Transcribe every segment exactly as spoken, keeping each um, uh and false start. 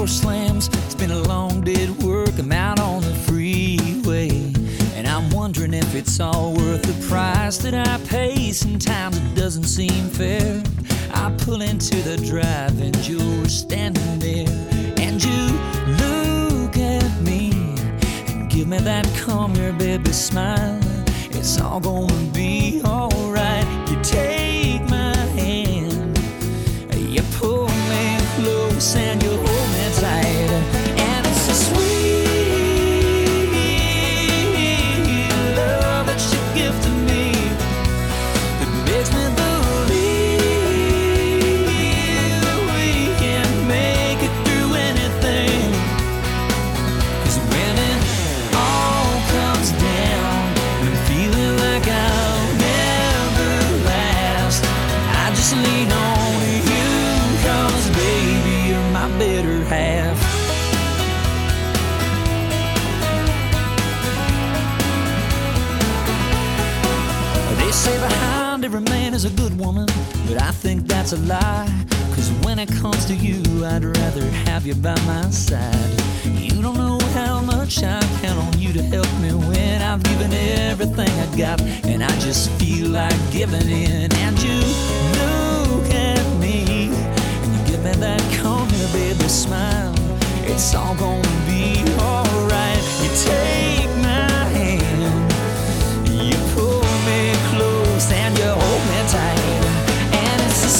door slams. It's been a long day at work. I'm out on the freeway, and I'm wondering if it's all worth the price that I pay. Sometimes it doesn't seem fair. I pull into the drive and you're standing there, and you look at me and give me that come here baby smile. It's all gonna be alright. You take my hand, you pull me close and you hold me tight, and it's a sweet love that you give to me that makes me believe we can make it through anything. 'Cause when it all comes down, I'm feeling like I'll never last. I just lean on you, 'cause baby, you're my better half. They say behind every man is a good woman, but I think that's a lie. 'Cause when it comes to you, I'd rather have you by my side. You don't know how much I count on you to help me when I've given everything I got, and I just feel like giving in. And you look at me and you give me that come here baby smile. It's all gonna be alright. You take my hand, you pull me close and you hold me tight, and it's a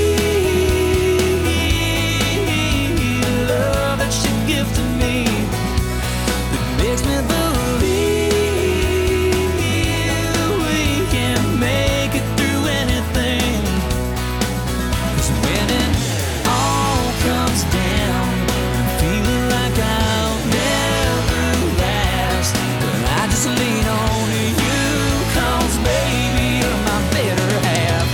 sweet love that you give to me that makes me believe we can make it through anything. 'Cause when it all comes down, I'm feeling like I'll never last, but I just lean on you, 'cause baby, you're my better half.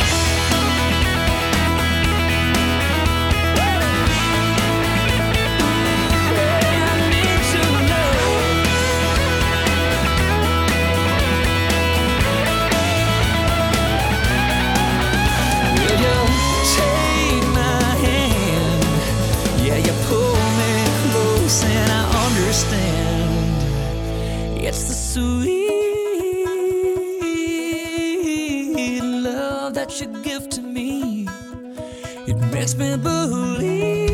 I need to know. Will you take my hand? Yeah, you pull me close and I understand. It's the sweet love that you give to me. It makes me believe